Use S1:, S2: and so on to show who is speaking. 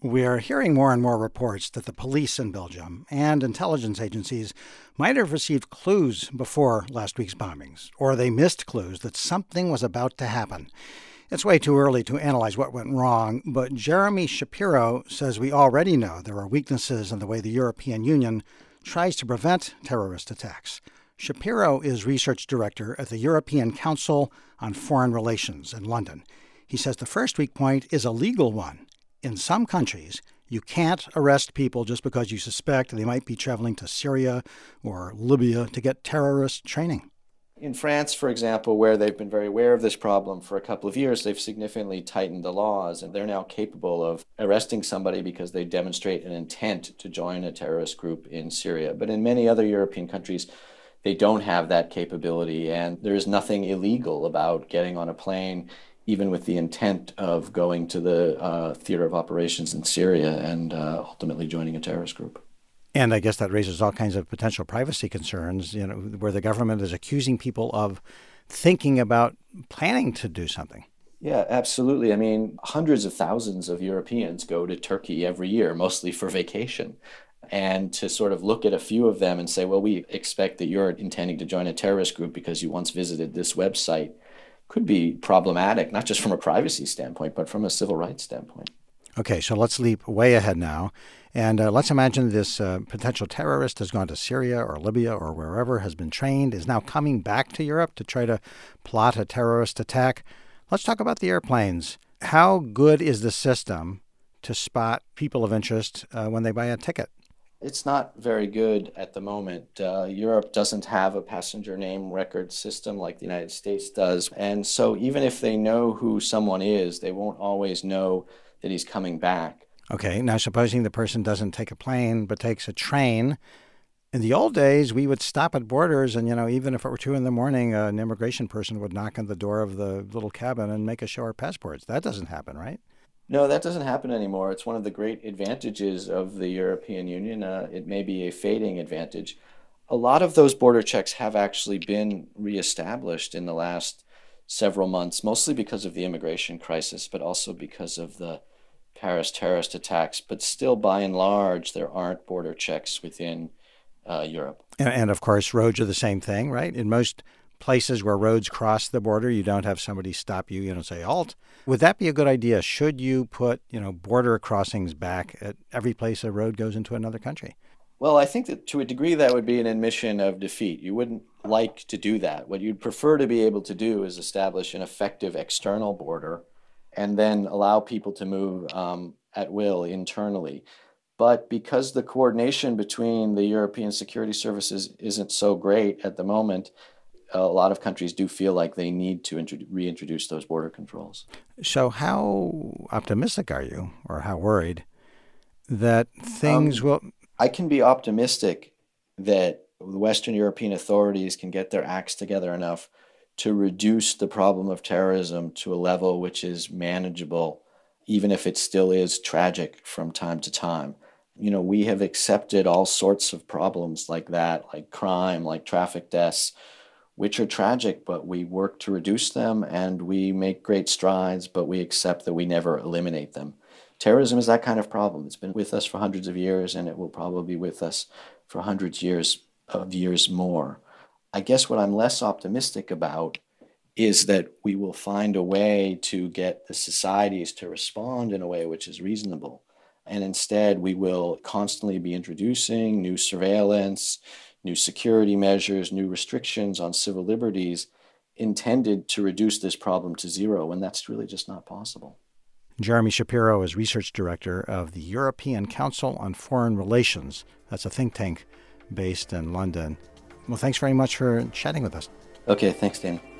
S1: We are hearing more and more reports that the police in Belgium and intelligence agencies might have received clues before last week's bombings, or they missed clues that something was about to happen. It's way too early to analyze what went wrong, but Jeremy Shapiro says we already know there are weaknesses in the way the European Union tries to prevent terrorist attacks. Shapiro is research director at the European Council on Foreign Relations in London. He says the first weak point is a legal one. In some countries, you can't arrest people just because you suspect they might be traveling to Syria or Libya to get terrorist training.
S2: In France, for example, where they've been very aware of this problem for a couple of years, they've significantly tightened the laws, and they're now capable of arresting somebody because they demonstrate an intent to join a terrorist group in Syria. But in many other European countries, they don't have that capability, and there is nothing illegal about getting on a plane even with the intent of going to the theater of operations in Syria and ultimately joining a terrorist group.
S1: And I guess that raises all kinds of potential privacy concerns, where the government is accusing people of thinking about planning to do something.
S2: Yeah, absolutely. I mean, hundreds of thousands of Europeans go to Turkey every year, mostly for vacation. And to sort of look at a few of them and say, well, we expect that you're intending to join a terrorist group because you once visited this website could be problematic, not just from a privacy standpoint, but from a civil rights standpoint.
S1: Okay, so let's leap way ahead now. And let's imagine this potential terrorist has gone to Syria or Libya or wherever, has been trained, is now coming back to Europe to try to plot a terrorist attack. Let's talk about the airplanes. How good is the system to spot people of interest when they buy a ticket?
S2: It's not very good at the moment. Europe doesn't have a passenger name record system like the United States does. And so even if they know who someone is, they won't always know that he's coming back.
S1: Okay, now supposing the person doesn't take a plane but takes a train. In the old days, we would stop at borders and, even if it were 2 a.m, an immigration person would knock on the door of the little cabin and make us show our passports. That doesn't happen, right?
S2: No, that doesn't happen anymore. It's one of the great advantages of the European Union. It may be a fading advantage. A lot of those border checks have actually been reestablished in the last several months, mostly because of the immigration crisis, but also because of the Paris terrorist attacks. But still, by and large, there aren't border checks within Europe.
S1: And of course, roads are the same thing, right? In most places where roads cross the border, you don't have somebody stop you, say, halt. Would that be a good idea? Should you put, border crossings back at every place a road goes into another country?
S2: Well, I think that to a degree that would be an admission of defeat. You wouldn't like to do that. What you'd prefer to be able to do is establish an effective external border and then allow people to move at will internally. But because the coordination between the European security services isn't so great at the moment, a lot of countries do feel like they need to reintroduce those border controls.
S1: So how optimistic are you, or how worried, that things will...
S2: I can be optimistic that the Western European authorities can get their acts together enough to reduce the problem of terrorism to a level which is manageable, even if it still is tragic from time to time. We have accepted all sorts of problems like that, like crime, like traffic deaths, which are tragic, but we work to reduce them and we make great strides, but we accept that we never eliminate them. Terrorism is that kind of problem. It's been with us for hundreds of years, and it will probably be with us for hundreds of years more. I guess what I'm less optimistic about is that we will find a way to get the societies to respond in a way which is reasonable. And instead, we will constantly be introducing new surveillance, new security measures, new restrictions on civil liberties intended to reduce this problem to zero, and that's really just not possible.
S1: Jeremy Shapiro is research director of the European Council on Foreign Relations. That's a think tank based in London. Well, thanks very much for chatting with us.
S2: Okay, thanks, Dan.